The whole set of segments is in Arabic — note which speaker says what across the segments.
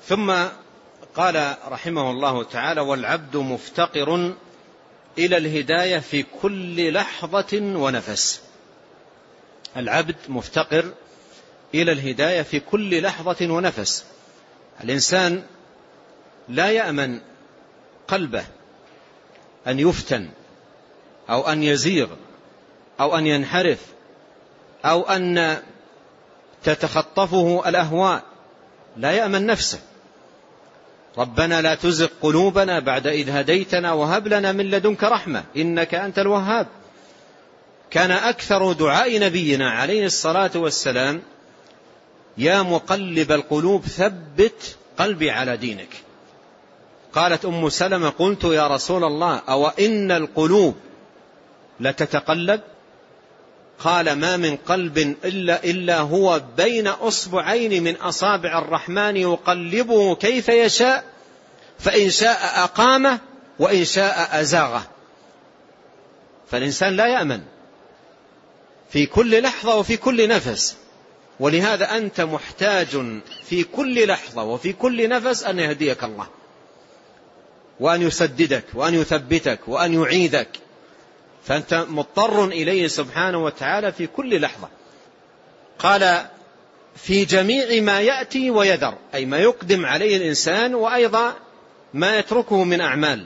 Speaker 1: ثم قال رحمه الله تعالى: والعبد مفتقر إلى الهداية في كل لحظة ونفس. العبد مفتقر إلى الهداية في كل لحظة ونفس. الإنسان لا يأمن قلبه أن يفتن أو أن يزيغ أو أن ينحرف أو أن تتخطفه الأهواء، لا يأمن نفسه. ربنا لا تزغ قلوبنا بعد إذ هديتنا وهب لنا من لدنك رحمة إنك أنت الوهاب. كان أكثر دعاء نبينا عليه الصلاة والسلام: يا مقلب القلوب ثبت قلبي على دينك. قالت أم سلمة: قلت يا رسول الله أو إن القلوب لتتقلب؟ قال: ما من قلب إلا هو بين أصبعين من أصابع الرحمن يقلبه كيف يشاء، فإن شاء أقامه وإن شاء أزاغه. فالإنسان لا يأمن في كل لحظة وفي كل نفس، ولهذا أنت محتاج في كل لحظة وفي كل نفس أن يهديك الله وأن يسددك وأن يثبتك وأن يعيذك، فأنت مضطر إليه سبحانه وتعالى في كل لحظة. قال: في جميع ما يأتي ويذر، أي ما يقدم عليه الإنسان وأيضا ما يتركه من أعمال.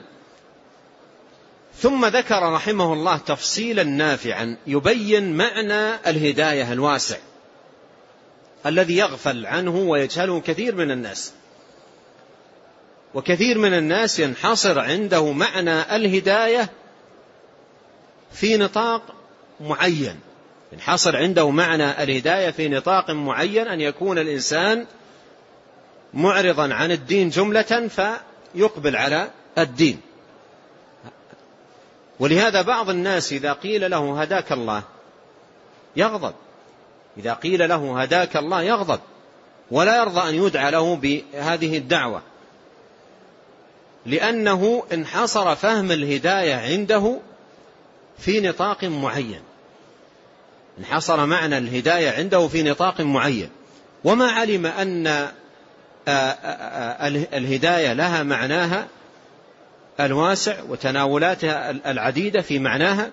Speaker 1: ثم ذكر رحمه الله تفصيلا نافعا يبين معنى الهداية الواسع الذي يغفل عنه ويجهله كثير من الناس. وكثير من الناس ينحصر عنده معنى الهداية في نطاق معين، ينحصر عنده معنى الهداية في نطاق معين، أن يكون الإنسان معرضا عن الدين جملة فيقبل على الدين. ولهذا بعض الناس إذا قيل له هداك الله يغضب، إذا قيل له هداك الله يغضب ولا يرضى أن يدعى له بهذه الدعوة، لأنه انحصر فهم الهداية عنده في نطاق معين، انحصر معنى الهداية عنده في نطاق معين، وما علم أن الهداية لها معناها الواسع وتناولاتها العديدة في معناها.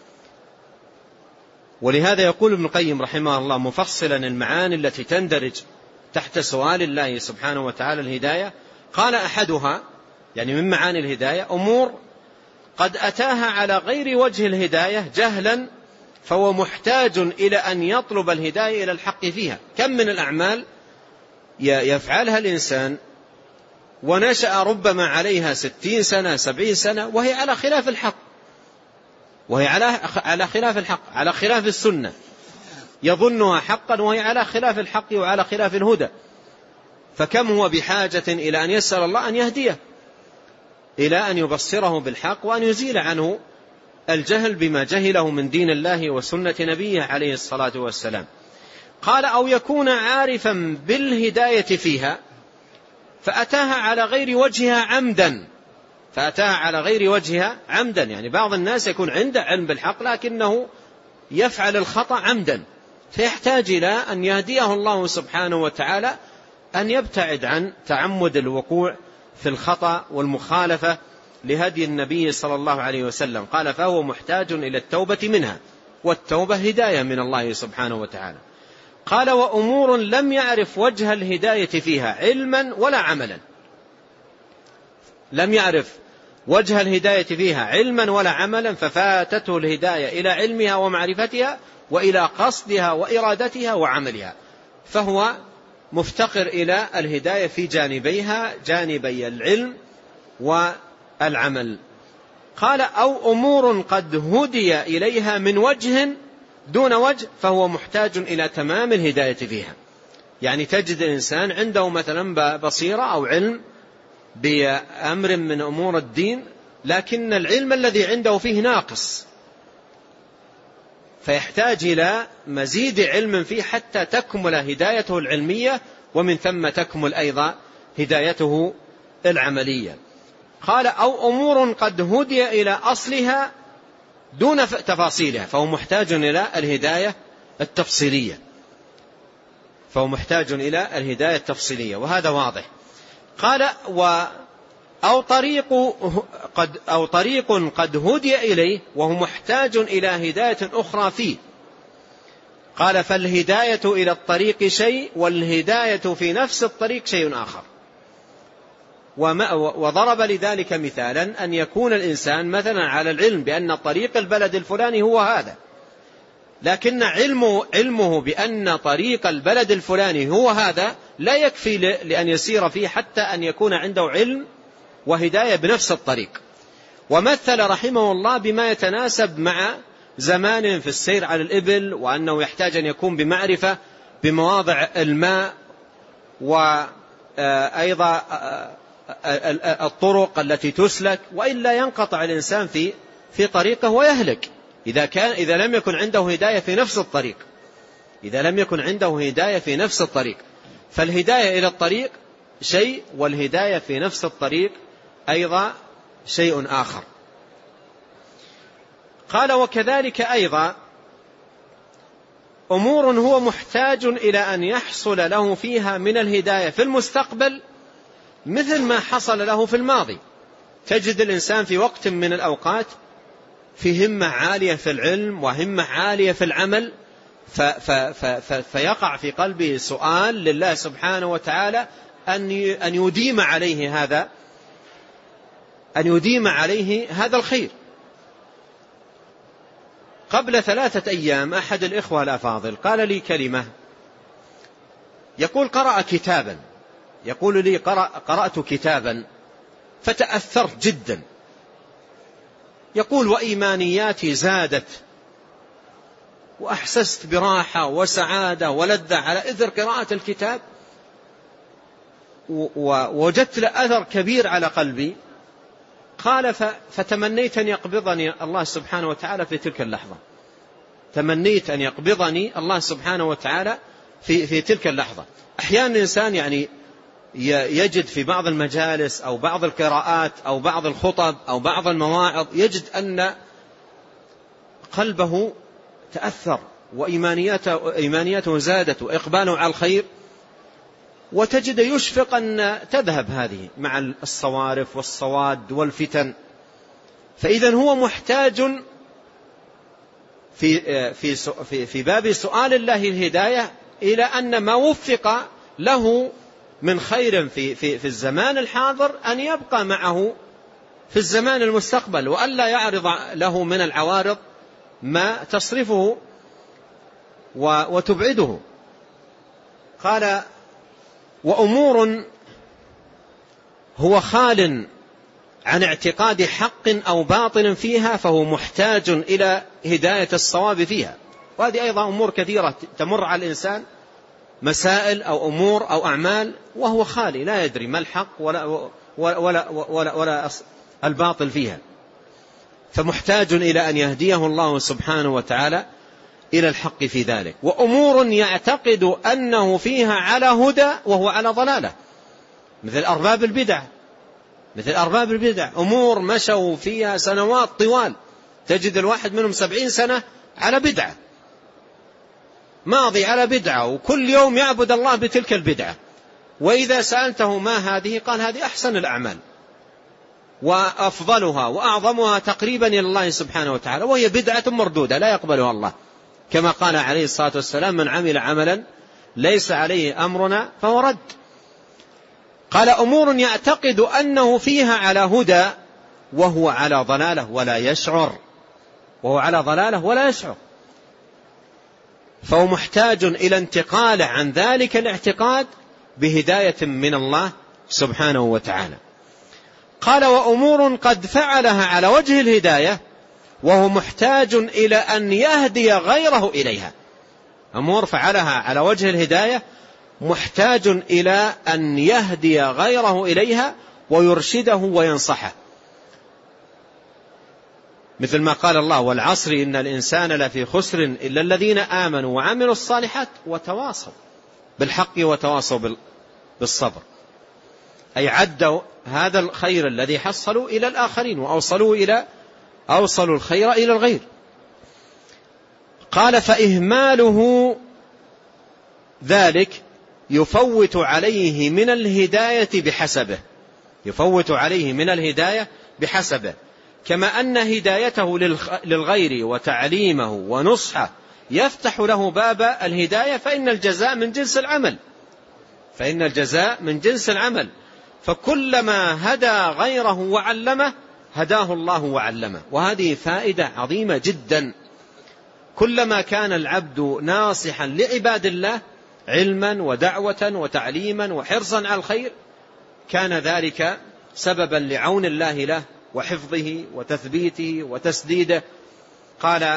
Speaker 1: ولهذا يقول ابن القيم رحمه الله مفصلا المعاني التي تندرج تحت سؤال الله سبحانه وتعالى الهداية، قال: أحدها، يعني من معاني الهداية، أمور قد أتاها على غير وجه الهداية جهلا فهو محتاج إلى أن يطلب الهداية إلى الحق فيها. كم من الأعمال يفعلها الإنسان ونشأ ربما عليها 60 سنة 70 سنة وهي على خلاف الحق، وهي على خلاف الحق، على خلاف السنة، يظنها حقا وهي على خلاف الحق وعلى خلاف الهدى. فكم هو بحاجة إلى أن يسأل الله أن يهديه، إلى أن يبصره بالحق وأن يزيل عنه الجهل بما جهله من دين الله وسنة نبيه عليه الصلاة والسلام. قال: أو يكون عارفا بالهداية فيها فأتاها على غير وجهها عمدا، فأتاها على غير وجهها عمدا، يعني بعض الناس يكون عنده علم بالحق لكنه يفعل الخطأ عمدا، فيحتاج إلى أن يهديه الله سبحانه وتعالى أن يبتعد عن تعمد الوقوع في الخطأ والمخالفة لهدي النبي صلى الله عليه وسلم. قال: فهو محتاج إلى التوبة منها، والتوبة هداية من الله سبحانه وتعالى. قال: وأمور لم يعرف وجه الهداية فيها علما ولا عملا، لم يعرف وجه الهداية فيها علما ولا عملا، ففاتته الهداية إلى علمها ومعرفتها وإلى قصدها وإرادتها وعملها، فهو مفتقر إلى الهداية في جانبيها، جانبي العلم والعمل. قال: أو أمور قد هدي إليها من وجه دون وجه فهو محتاج إلى تمام الهداية فيها. يعني تجد الإنسان عنده مثلا بصيرة أو علم بأمر من أمور الدين، لكن العلم الذي عنده فيه ناقص، فيحتاج إلى مزيد علم فيه حتى تكمل هدايته العلمية، ومن ثم تكمل أيضا هدايته العملية. قال: أو أمور قد هدي إلى أصلها دون تفاصيلها فهو محتاج إلى الهداية التفصيلية، فهو محتاج إلى الهداية التفصيلية، وهذا واضح. قال أو طريق قد هدي إليه وهو محتاج إلى هداية أخرى فيه. قال فالهداية إلى الطريق شيء والهداية في نفس الطريق شيء آخر. وضرب لذلك مثالا أن يكون الإنسان مثلا على العلم بأن طريق البلد الفلاني هو هذا، لكن علمه بأن طريق البلد الفلاني هو هذا لا يكفي لأن يسير فيه حتى أن يكون عنده علم وهداية بنفس الطريق. ومثل رحمه الله بما يتناسب مع زمان في السير على الإبل، وأنه يحتاج أن يكون بمعرفة بمواضع الماء وأيضا الطرق التي تسلك، وإلا ينقطع الإنسان في طريقه ويهلك إذا لم يكن عنده هداية في نفس الطريق. إذا لم يكن عنده هداية في نفس الطريق، فالهداية إلى الطريق شيء والهداية في نفس الطريق أيضا شيء آخر. قال وكذلك أيضا أمور هو محتاج إلى أن يحصل له فيها من الهداية في المستقبل مثل ما حصل له في الماضي. تجد الإنسان في وقت من الأوقات في همة عالية في العلم وهمة عالية في العمل، فيقع في قلبه سؤال لله سبحانه وتعالى أن يديم عليه هذا الخير. قبل 3 أيام أحد الإخوة الأفاضل قال لي كلمة، يقول قرأ كتابا، يقول لي قرأت كتابا فتأثرت جدا، يقول وإيمانياتي زادت وأحسست براحة وسعادة ولذة على إثر قراءة الكتاب، ووجدت له أثر كبير على قلبي. قال فتمنيت أن يقبضني الله سبحانه وتعالى في تلك اللحظة، تمنيت أن يقبضني الله سبحانه وتعالى في تلك اللحظة. أحيانا الإنسان يعني يجد في بعض المجالس أو بعض القراءات أو بعض الخطب أو بعض المواعظ يجد أن قلبه تأثر وإيمانياته زادت وإقباله على الخير، وتجد يشفق أن تذهب هذه مع الصوارف والصواد والفتن. فإذا هو محتاج في باب سؤال الله الهداية إلى أن ما وفق له من خير في الزمان الحاضر أن يبقى معه في الزمان المستقبل، وألا يعرض له من العوارض ما تصرفه وتبعده. قال وأمور هو خال عن اعتقاد حق أو باطل فيها فهو محتاج إلى هداية الصواب فيها. وهذه أيضا أمور كثيرة تمر على الإنسان، مسائل أو أمور أو أعمال وهو خالي لا يدري ما الحق ولا الباطل فيها، فمحتاج إلى أن يهديه الله سبحانه وتعالى إلى الحق في ذلك. وأمور يعتقد أنه فيها على هدى وهو على ضلالة، مثل أرباب البدع، أمور مشوا فيها سنوات طوال، تجد الواحد منهم 70 سنة على بدعة، ماضي على بدعة، وكل يوم يعبد الله بتلك البدعة. وإذا سألته ما هذه قال هذه أحسن الأعمال وأفضلها وأعظمها تقريبا إلى الله سبحانه وتعالى، وهي بدعة مردودة لا يقبلها الله، كما قال عليه الصلاة والسلام من عمل عملا ليس عليه أمرنا فهو رد. قال أمور يعتقد أنه فيها على هدى وهو على ضلالة ولا يشعر، فهو محتاج إلى انتقاله عن ذلك الاعتقاد بهداية من الله سبحانه وتعالى. قال وأمور قد فعلها على وجه الهداية وهو محتاج إلى أن يهدي غيره إليها. أمور فعلها على وجه الهداية محتاج إلى أن يهدي غيره إليها ويرشده وينصحه، مثل ما قال الله والعصر إن الإنسان لفي خسر إلا الذين آمنوا وعملوا الصالحات وتواصوا بالحق وتواصوا بالصبر، أي عدوا هذا الخير الذي حصلوا إلى الآخرين وأوصلوا الخير إلى الغير. قال فإهماله ذلك يفوت عليه من الهداية بحسبه، يفوت عليه من الهداية بحسبه، كما أن هدايته للغير وتعليمه ونصحه يفتح له باب الهداية، فإن الجزاء من جنس العمل، فإن الجزاء من جنس العمل. فكلما هدى غيره وعلمه هداه الله وعلمه. وهذه فائدة عظيمة جدا. كلما كان العبد ناصحا لعباد الله علما ودعوة وتعليما وحرصا على الخير كان ذلك سببا لعون الله له وحفظه وتثبيته وتسديده. قال: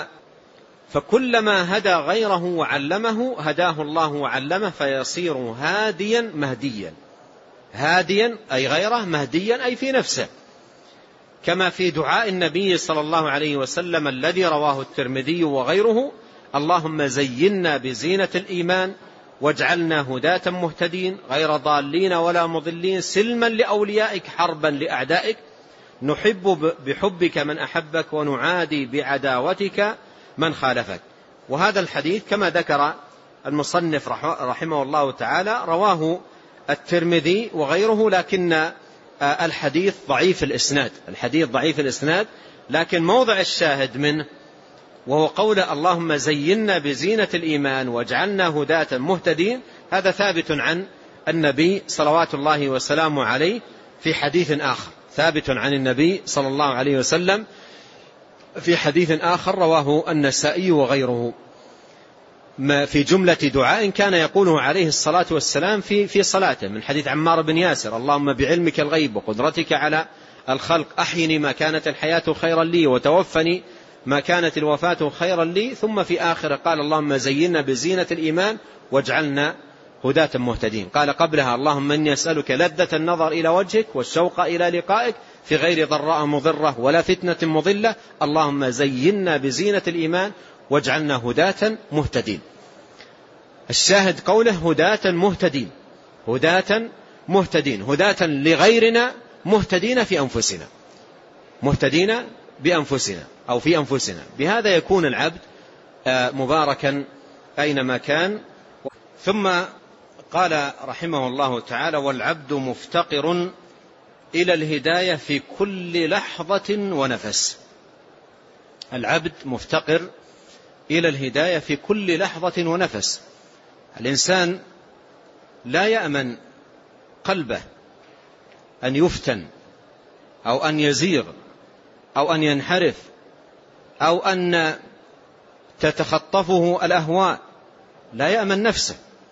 Speaker 1: فكلما هدى غيره وعلمه هداه الله وعلمه فيصير هاديا مهديا. هاديا أي غيره، مهديا أي في نفسه، كما في دعاء النبي صلى الله عليه وسلم الذي رواه الترمذي وغيره: اللهم زينا بزينة الإيمان واجعلنا هداة مهتدين غير ضالين ولا مضلين سلما لأوليائك حربا لأعدائك نحب بحبك من أحبك ونعادي بعداوتك من خالفك. وهذا الحديث كما ذكر المصنف رحمه الله تعالى رواه الترمذي وغيره، لكن الحديث ضعيف الإسناد، الحديث ضعيف الإسناد، لكن موضع الشاهد منه وهو قول اللهم زينا بزينة الإيمان واجعلنا هداة مهتدين، هذا ثابت عن النبي صلوات الله وسلامه عليه في حديث آخر، ثابت عن النبي صلى الله عليه وسلم في حديث آخر رواه النسائي وغيره، في جملة دعاء كان يقوله عليه الصلاة والسلام في صلاته، من حديث عمار بن ياسر: اللهم بعلمك الغيب وقدرتك على الخلق أحيني ما كانت الحياة خيرا لي وتوفني ما كانت الوفاة خيرا لي. ثم في آخر قال: اللهم زينا بزينة الإيمان واجعلنا هداة مهتدين. قال قبلها: اللهم إني أسألك لذة النظر إلى وجهك والشوق إلى لقائك في غير ضراء مضرة ولا فتنة مضلة، اللهم زينا بزينة الإيمان واجعلنا هداة مهتدين. الشاهد قوله هداة مهتدين، هداة مهتدين، هداة لغيرنا مهتدين في أنفسنا، مهتدين بأنفسنا أو في أنفسنا. بهذا يكون العبد مباركا أينما كان. ثم قال رحمه الله تعالى: والعبد مفتقر إلى الهداية في كل لحظة ونفس. العبد مفتقر إلى الهداية في كل لحظة ونفس. الإنسان لا يأمن قلبه أن يفتن أو أن يزيغ أو أن ينحرف أو أن تتخطفه الأهواء، لا يأمن نفسه.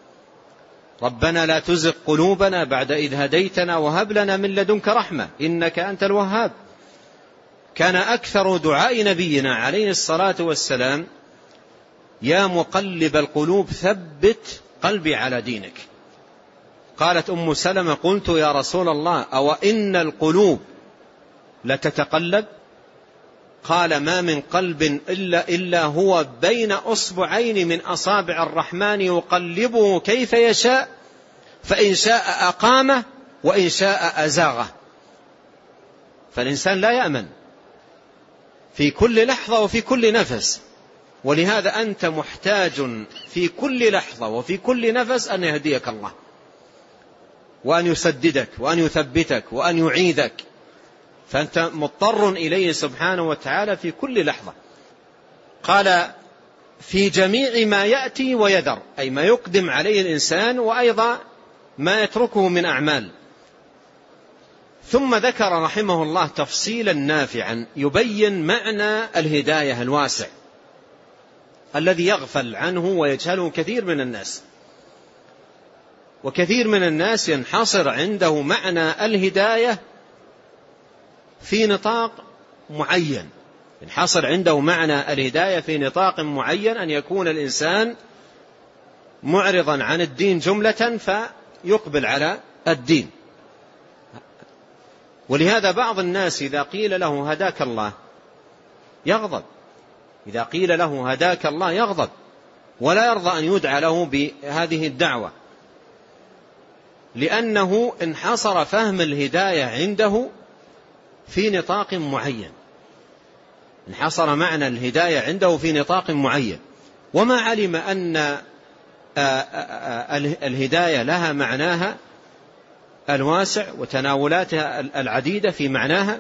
Speaker 1: ربنا لا تزغ قلوبنا بعد إذ هديتنا وهب لنا من لدنك رحمة إنك أنت الوهاب. كان أكثر دعاء نبينا عليه الصلاة والسلام: يا مقلب القلوب ثبت قلبي على دينك. قالت أم سلمة: قلت يا رسول الله أو إن القلوب لتتقلب؟ قال: ما من قلب إلا هو بين أصبعين من أصابع الرحمن يقلبه كيف يشاء، فإن شاء أقامه وإن شاء أزاغه. فالإنسان لا يأمن في كل لحظة وفي كل نفس، ولهذا أنت محتاج في كل لحظة وفي كل نفس أن يهديك الله وأن يسددك وأن يثبتك وأن يعيذك، فأنت مضطر إليه سبحانه وتعالى في كل لحظة. قال: في جميع ما يأتي ويذر، أي ما يقدم عليه الإنسان وأيضا ما يتركه من أعمال. ثم ذكر رحمه الله تفصيلا نافعا يبين معنى الهداية الواسع الذي يغفل عنه ويجهله كثير من الناس. وكثير من الناس ينحصر عنده معنى الهداية في نطاق معين، ينحصر عنده معنى الهداية في نطاق معين، أن يكون الإنسان معرضا عن الدين جملة فيقبل على الدين. ولهذا بعض الناس إذا قيل له هداك الله يغضب، إذا قيل له هداك الله يغضب ولا يرضى أن يدعى له بهذه الدعوة، لأنه انحصر فهم الهداية عنده في نطاق معين، انحصر معنى الهداية عنده في نطاق معين، وما علم أن الهداية لها معناها الواسع وتناولاتها العديدة في معناها.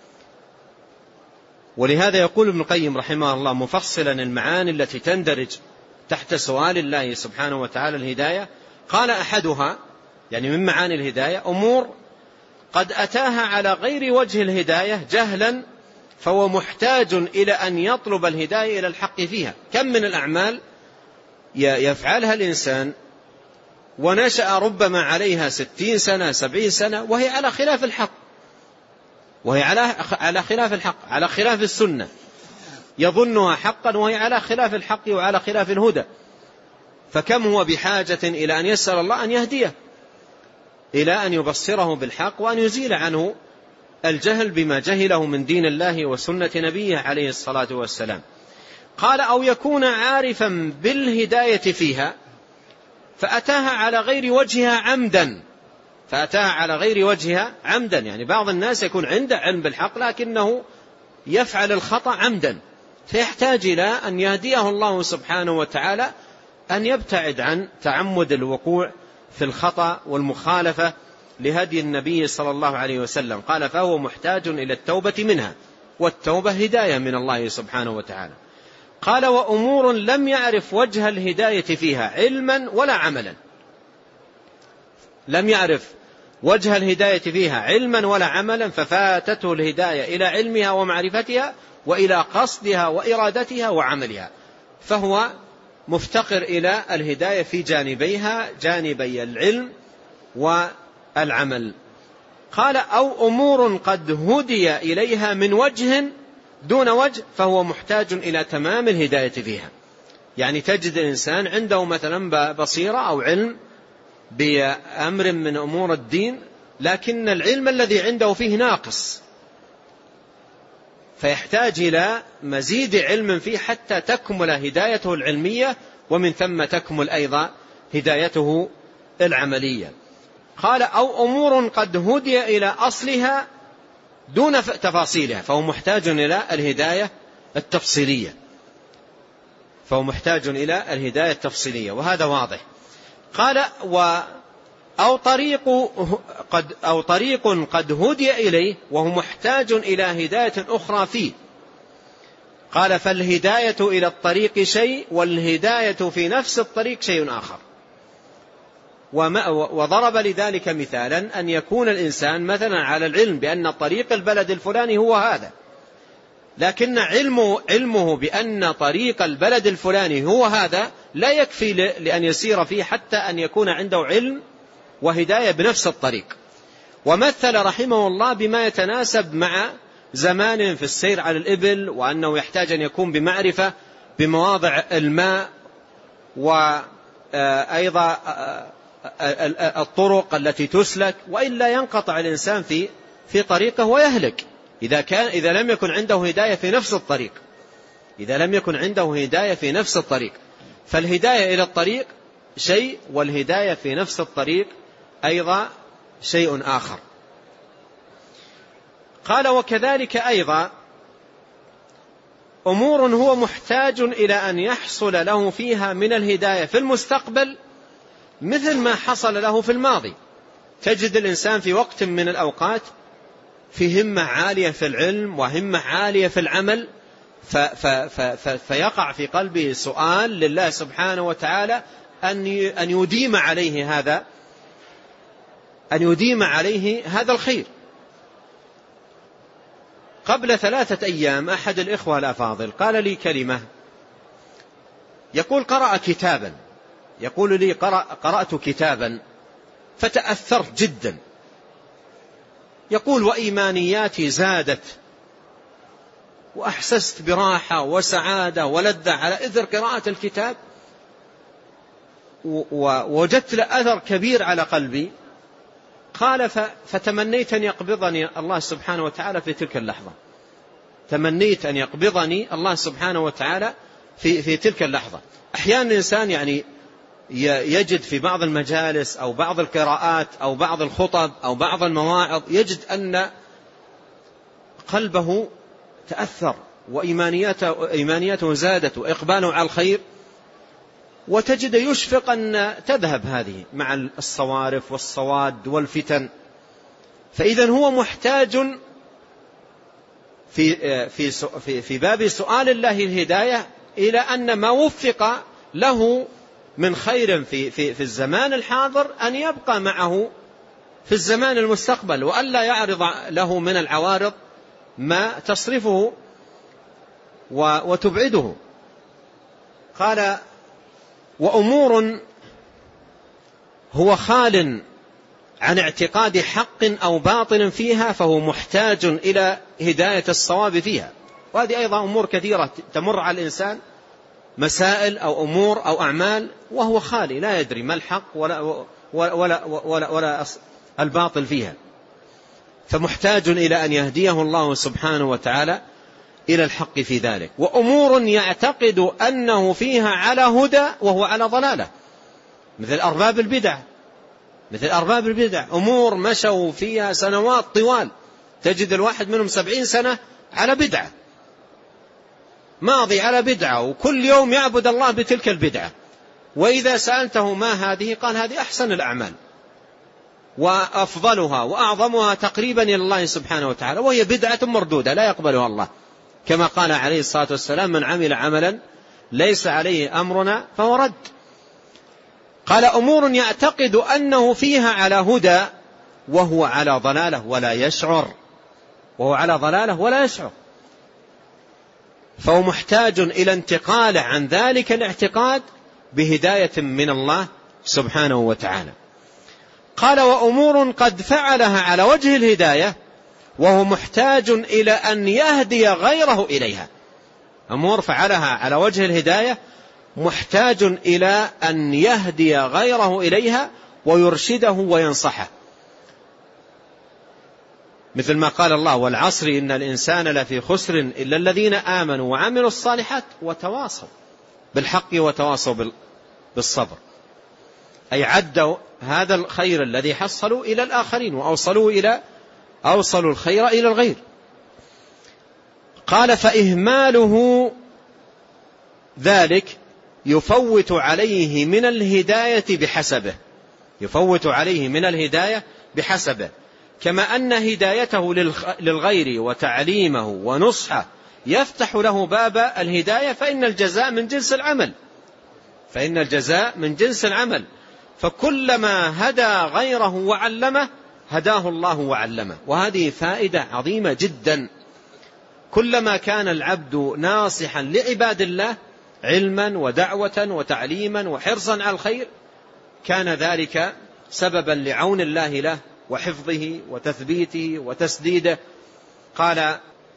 Speaker 1: ولهذا يقول ابن القيم رحمه الله مفصلا المعاني التي تندرج تحت سؤال الله سبحانه وتعالى الهداية، قال أحدها يعني من معاني الهداية أمور قد أتاها على غير وجه الهداية جهلا فهو محتاج إلى أن يطلب الهداية إلى الحق فيها. كم من الأعمال يفعلها الإنسان ونشأ ربما عليها 60 سنة 70 سنة وهي على خلاف الحق، وهي على خلاف الحق، على خلاف السنة، يظنها حقا وهي على خلاف الحق وعلى خلاف الهدى. فكم هو بحاجة إلى أن يسأل الله أن يهديه، إلى أن يبصره بالحق وأن يزيل عنه الجهل بما جهله من دين الله وسنة نبيه عليه الصلاة والسلام. قال أو يكون عارفا بالهداية فيها فأتاها على غير وجهها عمدا، فأتاها على غير وجهها عمدا، يعني بعض الناس يكون عنده علم بالحق لكنه يفعل الخطأ عمدا، فيحتاج إلى أن يهديه الله سبحانه وتعالى أن يبتعد عن تعمد الوقوع في الخطأ والمخالفة لهدي النبي صلى الله عليه وسلم. قال فهو محتاج إلى التوبة منها، والتوبة هداية من الله سبحانه وتعالى. قال وأمور لم يعرف وجه الهداية فيها علما ولا عملا، لم يعرف وجه الهداية فيها علما ولا عملا ففاتته الهداية إلى علمها ومعرفتها وإلى قصدها وإرادتها وعملها، فهو مفتقر إلى الهداية في جانبيها، جانبي العلم والعمل. قال أو أمور قد هدي إليها من وجه دون وجه فهو محتاج إلى تمام الهداية فيها. يعني تجد الإنسان عنده مثلا بصيرة أو علم بأمر من أمور الدين لكن العلم الذي عنده فيه ناقص، فيحتاج إلى مزيد علم فيه حتى تكمل هدايته العلمية ومن ثم تكمل أيضا هدايته العملية. قال أو أمور قد هدي إلى أصلها دون تفاصيلها فهو محتاج إلى الهداية التفصيلية، فهو محتاج إلى الهداية التفصيلية، وهذا واضح. قال أو طريق قد هدي إليه وهو محتاج إلى هداية أخرى فيه. قال فالهداية إلى الطريق شيء والهداية في نفس الطريق شيء آخر. وضرب لذلك مثالا أن يكون الإنسان مثلا على العلم بأن طريق البلد الفلاني هو هذا، لكن علمه بأن طريق البلد الفلاني هو هذا لا يكفي لأن يسير فيه حتى أن يكون عنده علم وهداية بنفس الطريق. ومثل رحمه الله بما يتناسب مع زمان في السير على الإبل، وأنه يحتاج أن يكون بمعرفة بمواضع الماء وأيضا الطرق التي تسلك، وإلا ينقطع الإنسان في طريقه ويهلك إذا لم يكن عنده هداية في نفس الطريق، إذا لم يكن عنده هداية في نفس الطريق. فالهداية إلى الطريق شيء والهداية في نفس الطريق أيضا شيء آخر. قال وكذلك أيضا أمور هو محتاج إلى أن يحصل له فيها من الهداية في المستقبل مثل ما حصل له في الماضي. تجد الإنسان في وقت من الأوقات في همة عالية في العلم وهمة عالية في العمل، فيقع في قلبه سؤال لله سبحانه وتعالى أن يديم عليه هذا الخير. قبل 3 أيام أحد الإخوة الأفاضل قال لي كلمة، يقول قرأ كتابا، يقول لي قرأت كتابا فتأثرت جدا، يقول وإيمانياتي زادت وأحسست براحة وسعادة ولذة على إثر قراءة الكتاب، ووجدت له أثر كبير على قلبي. قال فتمنيت أن يقبضني الله سبحانه وتعالى في تلك اللحظة، تمنيت أن يقبضني الله سبحانه وتعالى في تلك اللحظة. أحيانا الإنسان يعني يجد في بعض المجالس أو بعض القراءات أو بعض الخطب أو بعض المواعظ يجد أن قلبه تأثر وإيمانياته زادت وإقباله على الخير وتجد يشفق أن تذهب هذه مع الصوارف والصواد والفتن. فإذا هو محتاج في باب سؤال الله الهداية إلى أن ما وفق له من خير في الزمان الحاضر أن يبقى معه في الزمان المستقبل، وألا يعرض له من العوارض ما تصرفه وتبعده. قال: وأمور هو خال عن اعتقاد حق أو باطل فيها فهو محتاج إلى هداية الصواب فيها. وهذه أيضا أمور كثيرة تمر على الإنسان، مسائل أو أمور أو أعمال وهو خالي لا يدري ما الحق ولا الباطل فيها، فمحتاج إلى أن يهديه الله سبحانه وتعالى إلى الحق في ذلك. وأمور يعتقد أنه فيها على هدى وهو على ضلالة، مثل أرباب البدع، أمور مشوا فيها سنوات طوال، تجد الواحد منهم 70 سنة على بدعة، ماضي على بدعة، وكل يوم يعبد الله بتلك البدعة. وإذا سألته ما هذه قال: هذه أحسن الأعمال وأفضلها وأعظمها تقريبا إلى الله سبحانه وتعالى، وهي بدعة مردودة لا يقبلها الله، كما قال عليه الصلاة والسلام: من عمل عملا ليس عليه أمرنا فهو رد. قال: أمور يعتقد أنه فيها على هدى وهو على ضلالة ولا يشعر، فهو محتاج إلى انتقال عن ذلك الاعتقاد بهداية من الله سبحانه وتعالى. قال: وأمور قد فعلها على وجه الهداية وهو محتاج إلى أن يهدي غيره إليها. أمور فعلها على وجه الهداية محتاج إلى أن يهدي غيره إليها ويرشده وينصحه، مثل ما قال الله: والعصر إن الإنسان لفي خسر إلا الذين آمنوا وعملوا الصالحات وتواصوا بالحق وتواصوا بالصبر، أي عدوا هذا الخير الذي حصلوا إلى الآخرين وأوصلوا الخير إلى الغير. قال: فإهماله ذلك يفوت عليه من الهداية بحسبه، كما أن هدايته للغير وتعليمه ونصحه يفتح له باب الهداية، فإن الجزاء من جنس العمل، فكلما هدى غيره وعلمه هداه الله وعلمه. وهذه فائدة عظيمة جدا، كلما كان العبد ناصحا لعباد الله علما ودعوة وتعليما وحرصا على الخير كان ذلك سببا لعون الله له وحفظه وتثبيته وتسديده. قال: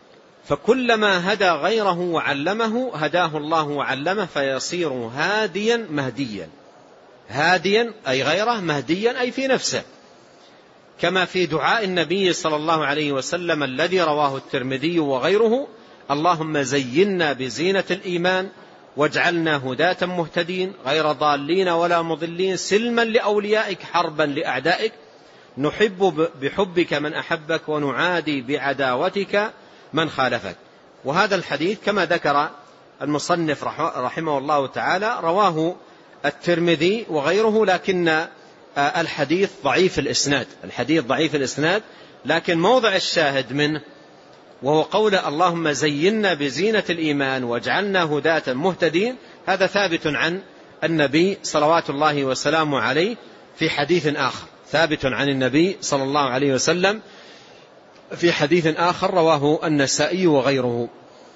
Speaker 1: فكلما هدى غيره وعلمه هداه الله وعلمه، فيصير هاديا مهديا، هاديا أي غيره، مهديا أي في نفسه، كما في دعاء النبي صلى الله عليه وسلم الذي رواه الترمذي وغيره: اللهم زينا بزينة الإيمان واجعلنا هداة مهتدين غير ضالين ولا مضلين، سلما لأوليائك حربا لأعدائك، نحب بحبك من أحبك ونعادي بعداوتك من خالفك. وهذا الحديث كما ذكر المصنف رحمه الله تعالى رواه الترمذي وغيره، لكن الحديث ضعيف الإسناد، لكن موضع الشاهد منه وهو قول: اللهم زينا بزينة الإيمان واجعلنا هداة مهتدين، هذا ثابت عن النبي صلوات الله وسلامه عليه في حديث آخر، ثابت عن النبي صلى الله عليه وسلم في حديث آخر رواه النسائي وغيره،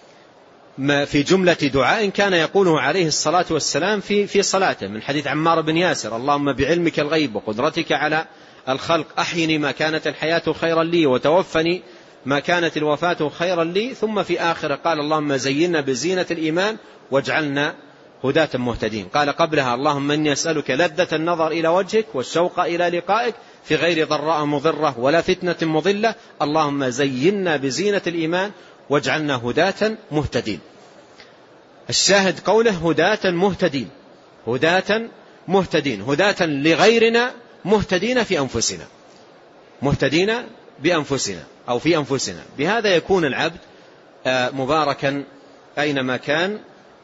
Speaker 1: في جملة دعاء كان يقوله عليه الصلاة والسلام في صلاته، من حديث عمار بن ياسر: اللهم بعلمك الغيب وقدرتك على الخلق أحيني ما كانت الحياة خيرا لي وتوفني ما كانت الوفاة خيرا لي، ثم في آخر قال: اللهم زينا بزينة الإيمان واجعلنا هداة مهتدين. قال قبلها: اللهم إني أسألك لذة النظر إلى وجهك والشوق إلى لقائك في غير ضراء مضرة ولا فتنة مضلة، اللهم زينا بزينة الإيمان واجعلنا هداة مهتدين. الشاهد قوله هداة مهتدين، هداة لغيرنا، مهتدين بأنفسنا أو في أنفسنا. بهذا يكون العبد مباركا أينما كان